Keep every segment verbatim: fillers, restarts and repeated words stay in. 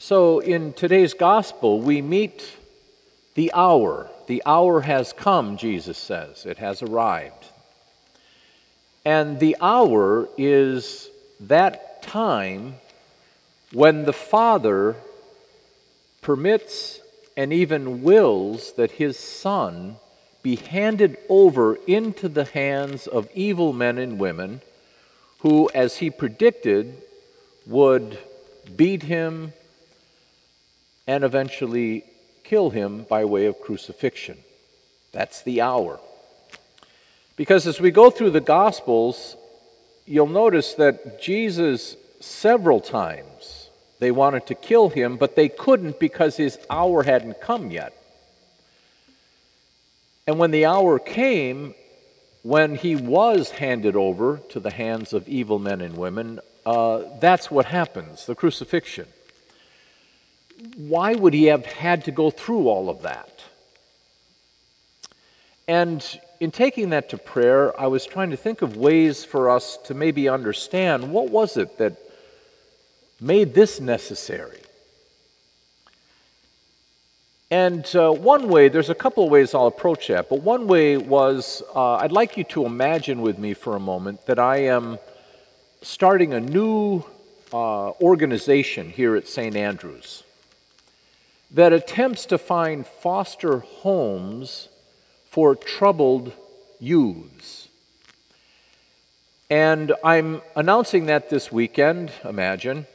So in today's gospel, we meet the hour. The hour has come, Jesus says. It has arrived. And the hour is that time when the Father permits and even wills that his Son be handed over into the hands of evil men and women who, as he predicted, would beat him and eventually kill him by way of crucifixion. That's the hour. Because as we go through the Gospels, you'll notice that Jesus, several times, they wanted to kill him, but they couldn't because his hour hadn't come yet. And when the hour came, when he was handed over to the hands of evil men and women, uh, that's what happens, the crucifixion. Why would he have had to go through all of that? And in taking that to prayer, I was trying to think of ways for us to maybe understand what was it that made this necessary. And uh, one way, there's a couple of ways I'll approach that, but one way was, uh, I'd like you to imagine with me for a moment that I am starting a new uh, organization here at Saint Andrews that attempts to find foster homes for troubled youths. And I'm announcing that this weekend, imagine,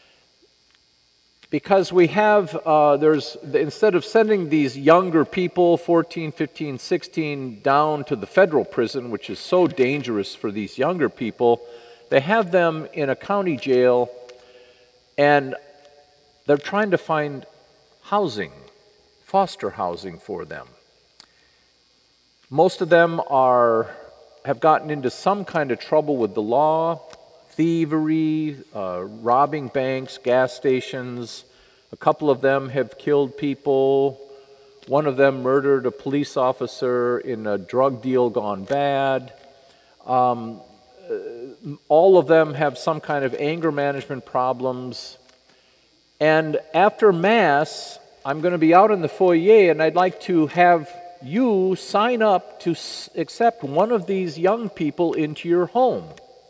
because we have, uh, there's, instead of sending these younger people, fourteen, fifteen, sixteen, down to the federal prison, which is so dangerous for these younger people, they have them in a county jail, and they're trying to find housing, foster housing for them. Most of them are have gotten into some kind of trouble with the law, thievery, uh, robbing banks, gas stations. A couple of them have killed people. One of them murdered a police officer in a drug deal gone bad. Um, all of them have some kind of anger management problems. And after Mass, I'm going to be out in the foyer, and I'd like to have you sign up to s- accept one of these young people into your home.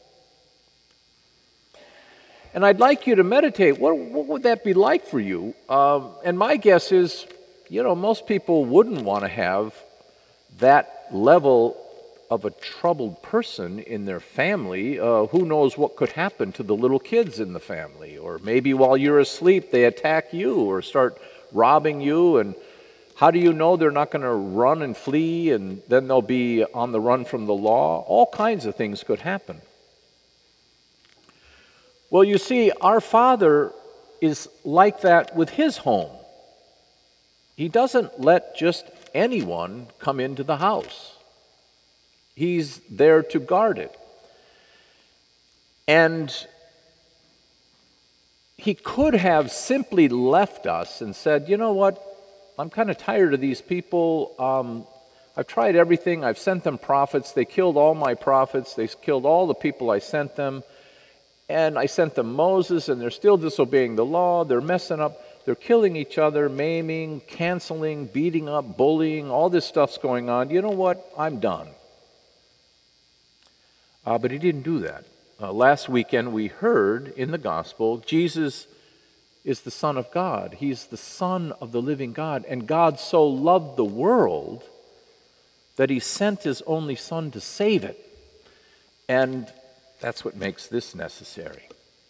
And I'd like you to meditate, what, what would that be like for you? Um, and my guess is, you know, most people wouldn't want to have that level of a troubled person in their family. Uh, who knows what could happen to the little kids in the family? Or maybe while you're asleep, they attack you or start robbing you, and how do you know they're not going to run and flee and then they'll be on the run from the law? All kinds of things could happen. Well, you see, our Father is like that with his home. He doesn't let just anyone come into the house. He's there to guard it. And he could have simply left us and said, you know what, I'm kind of tired of these people. Um, I've tried everything. I've sent them prophets. They killed all my prophets. They killed all the people I sent them. And I sent them Moses, and they're still disobeying the law. They're messing up. They're killing each other, maiming, canceling, beating up, bullying. All this stuff's going on. You know what? I'm done. Uh, but he didn't do that. Uh, last weekend we heard in the gospel, Jesus is the Son of God. He's the Son of the living God. And God so loved the world that he sent his only Son to save it. And that's what makes this necessary.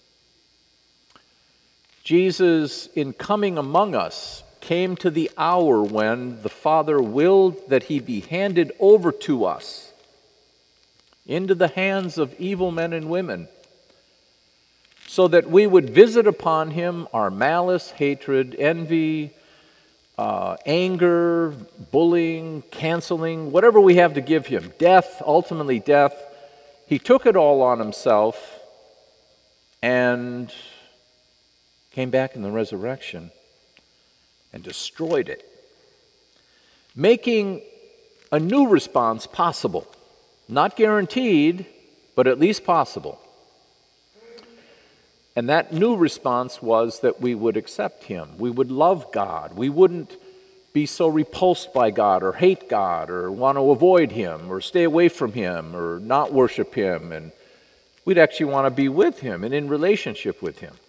Jesus, in coming among us, came to the hour when the Father willed that he be handed over to us into the hands of evil men and women, so that we would visit upon him our malice, hatred, envy, uh, anger, bullying, canceling, whatever we have to give him, death, ultimately death. He took it all on himself and came back in the resurrection and destroyed it, making a new response possible. Not guaranteed, but at least possible. And that new response was that we would accept him. We would love God. We wouldn't be so repulsed by God or hate God or want to avoid him or stay away from him or not worship him. And we'd actually want to be with him and in relationship with him.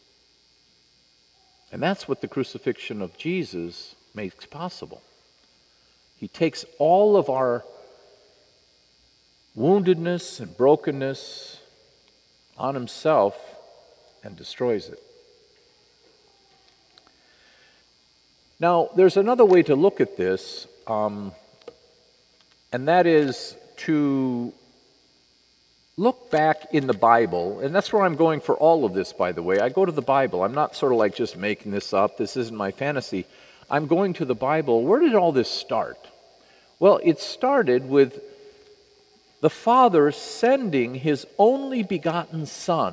And that's what the crucifixion of Jesus makes possible. He takes all of our woundedness and brokenness on himself and destroys it. Now, there's another way to look at this, um, and that is to look back in the Bible, and that's where I'm going for all of this, by the way. I go to the Bible. I'm not sort of like just making this up. This isn't my fantasy. I'm going to the Bible. Where did all this start? Well, it started with the Father sending his only begotten Son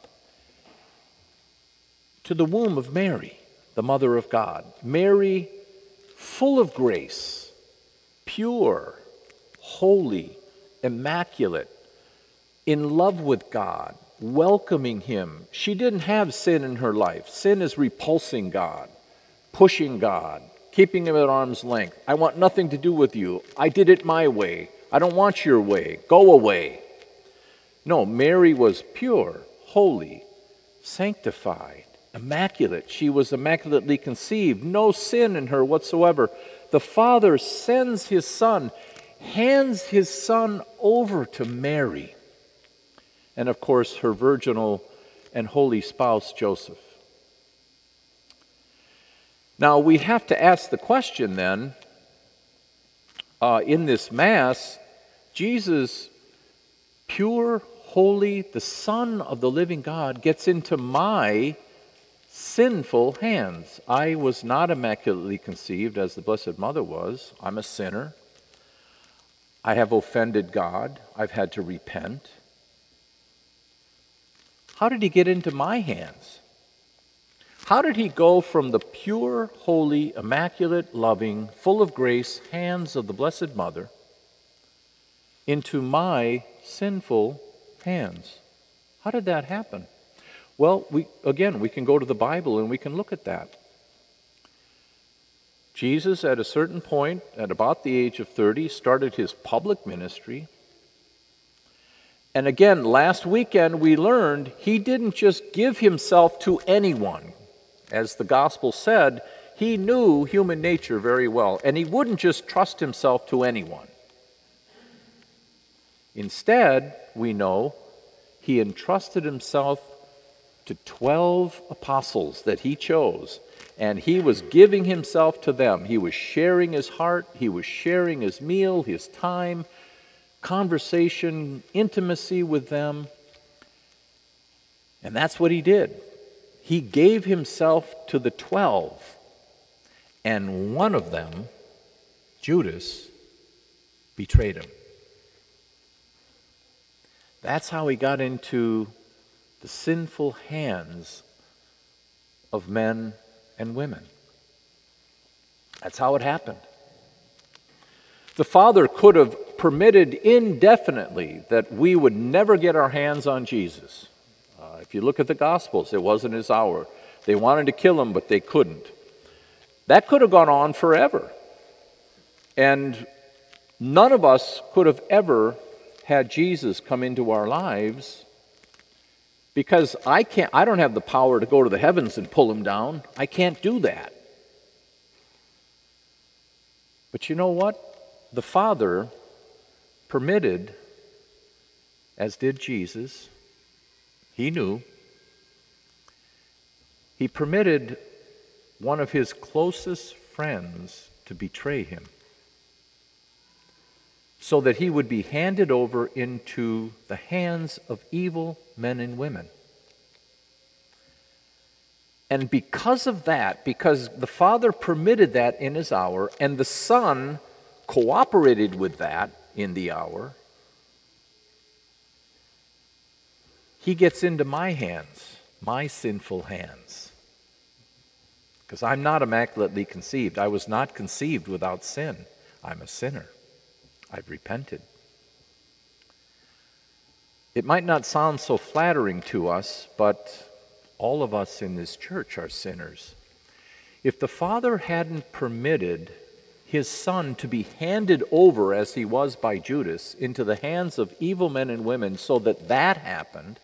to the womb of Mary, the Mother of God. Mary, full of grace, pure, holy, immaculate, in love with God, welcoming him. She didn't have sin in her life. Sin is repulsing God, pushing God, keeping him at arm's length. I want nothing to do with you. I did it my way. I don't want your way. Go away. No, Mary was pure, holy, sanctified, immaculate. She was immaculately conceived, no sin in her whatsoever. The Father sends his Son, hands his Son over to Mary, and of course her virginal and holy spouse Joseph. Now we have to ask the question then, uh, in this Mass, Jesus, pure, holy, the Son of the living God, gets into my sinful hands. I was not immaculately conceived as the Blessed Mother was. I'm a sinner. I have offended God. I've had to repent. How did he get into my hands? How did he go from the pure, holy, immaculate, loving, full of grace hands of the Blessed Mother into my sinful hands? How did that happen? Well, we again, we can go to the Bible and we can look at that. Jesus, at a certain point, at about the age of thirty, started his public ministry. And again, last weekend we learned he didn't just give himself to anyone. As the gospel said, he knew human nature very well, and he wouldn't just trust himself to anyone. Instead, we know, he entrusted himself to twelve apostles that he chose, and he was giving himself to them. He was sharing his heart, he was sharing his meal, his time, conversation, intimacy with them. And that's what he did. He gave himself to the twelve, and one of them, Judas, betrayed him. That's how he got into the sinful hands of men and women. That's how it happened. The Father could have permitted indefinitely that we would never get our hands on Jesus. Uh, if you look at the Gospels, it wasn't his hour. They wanted to kill him, but they couldn't. That could have gone on forever. And none of us could have ever had Jesus come into our lives, because I can't, I don't have the power to go to the heavens and pull him down. I can't do that. But you know what? The Father permitted, as did Jesus, he knew, he permitted one of his closest friends to betray him, so that he would be handed over into the hands of evil men and women. And because of that, because the Father permitted that in his hour, and the Son cooperated with that in the hour, he gets into my hands, my sinful hands. Because I'm not immaculately conceived. I was not conceived without sin. I'm a sinner. I've repented. It might not sound so flattering to us, but all of us in this church are sinners. If the Father hadn't permitted his Son to be handed over, as he was by Judas, into the hands of evil men and women so that that happened,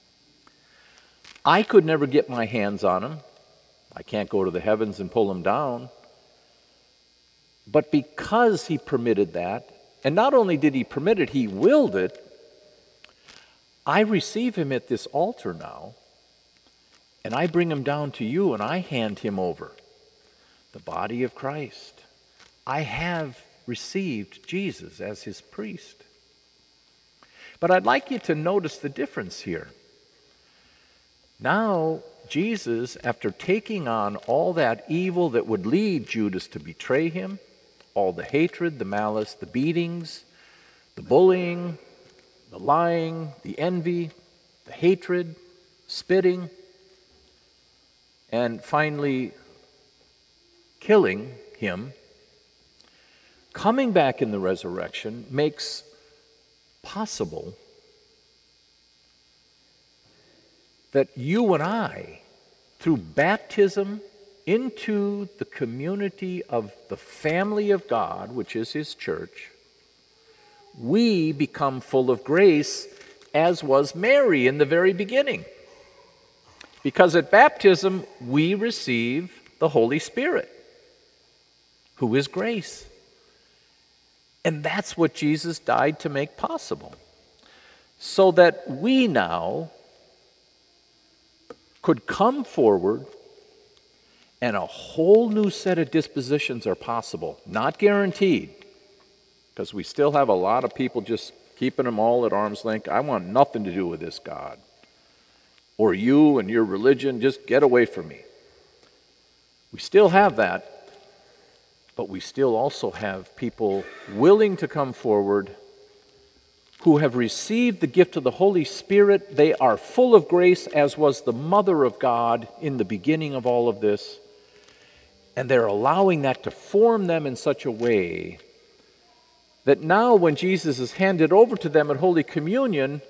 I could never get my hands on him. I can't go to the heavens and pull him down. But because he permitted that, and not only did he permit it, he willed it, I receive him at this altar now, and I bring him down to you, and I hand him over, the body of Christ. I have received Jesus as his priest. But I'd like you to notice the difference here. Now, Jesus, after taking on all that evil that would lead Judas to betray him, all the hatred, the malice, the beatings, the bullying, the lying, the envy, the hatred, spitting, and finally killing him, coming back in the resurrection makes possible that you and I, through baptism into the community of the family of God, which is his church, we become full of grace, as was Mary in the very beginning. Because at baptism, we receive the Holy Spirit, who is grace. And that's what Jesus died to make possible. So that we now could come forward and a whole new set of dispositions are possible. Not guaranteed, because we still have a lot of people just keeping them all at arm's length. I want nothing to do with this God. Or you and your religion, just get away from me. We still have that, but we still also have people willing to come forward who have received the gift of the Holy Spirit. They are full of grace, as was the Mother of God in the beginning of all of this. And they're allowing that to form them in such a way that now when Jesus is handed over to them at Holy Communion,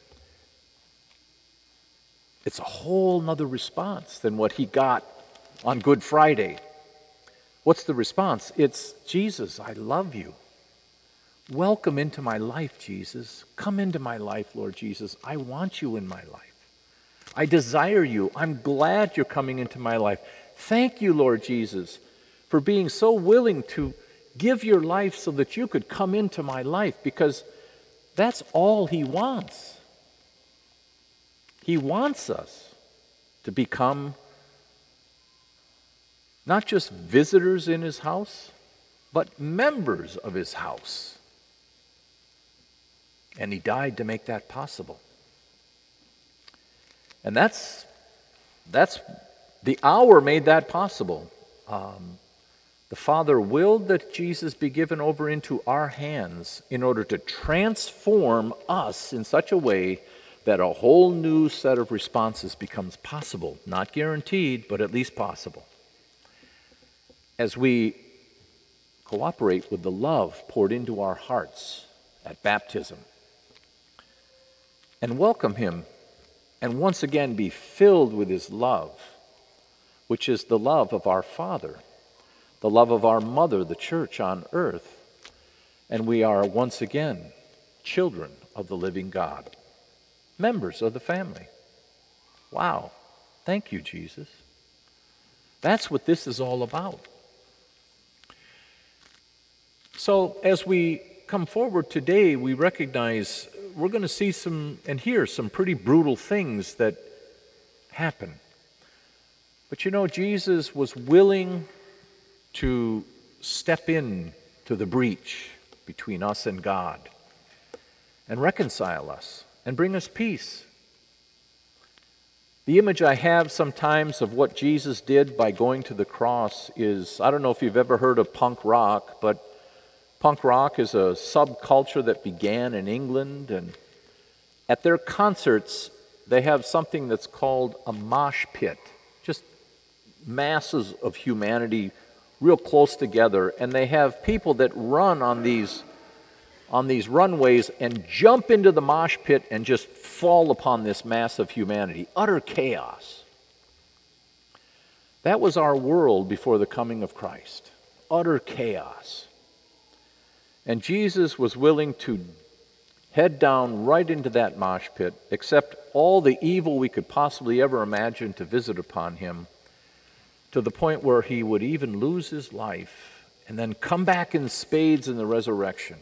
it's a whole nother response than what he got on Good Friday. What's the response? It's, Jesus, I love you. Welcome into my life, Jesus. Come into my life, Lord Jesus. I want you in my life. I desire you. I'm glad you're coming into my life. Thank you, Lord Jesus, for being so willing to give your life so that you could come into my life, because that's all he wants. He wants us to become not just visitors in his house, but members of his house. And he died to make that possible. And that's, that's the hour made that possible. Um, the Father willed that Jesus be given over into our hands in order to transform us in such a way that a whole new set of responses becomes possible. Not guaranteed, but at least possible. As we cooperate with the love poured into our hearts at baptism, and welcome him, and once again be filled with his love, which is the love of our Father, the love of our Mother, the church on earth, and we are once again children of the living God, members of the family. Wow. Thank you, Jesus. That's what this is all about. So as we come forward today, we recognize we're going to see some and hear some pretty brutal things that happen. But you know, Jesus was willing to step in to the breach between us and God and reconcile us and bring us peace. The image I have sometimes of what Jesus did by going to the cross is, I don't know if you've ever heard of punk rock, but punk rock is a subculture that began in England, and at their concerts, they have something that's called a mosh pit, just masses of humanity real close together, and they have people that run on these on these runways and jump into the mosh pit and just fall upon this mass of humanity. Utter chaos. That was our world before the coming of Christ. Utter chaos. And Jesus was willing to head down right into that mosh pit, accept all the evil we could possibly ever imagine to visit upon him, to the point where he would even lose his life and then come back in spades in the resurrection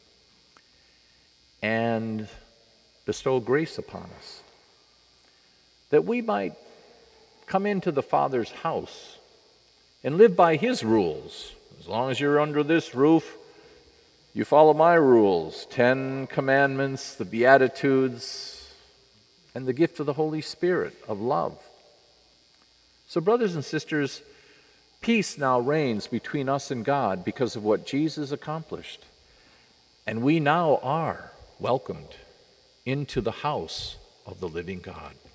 and bestow grace upon us, that we might come into the Father's house and live by his rules. As long as you're under this roof, you follow my rules, Ten Commandments, the Beatitudes, and the gift of the Holy Spirit of love. So, brothers and sisters, peace now reigns between us and God because of what Jesus accomplished. And we now are welcomed into the house of the living God.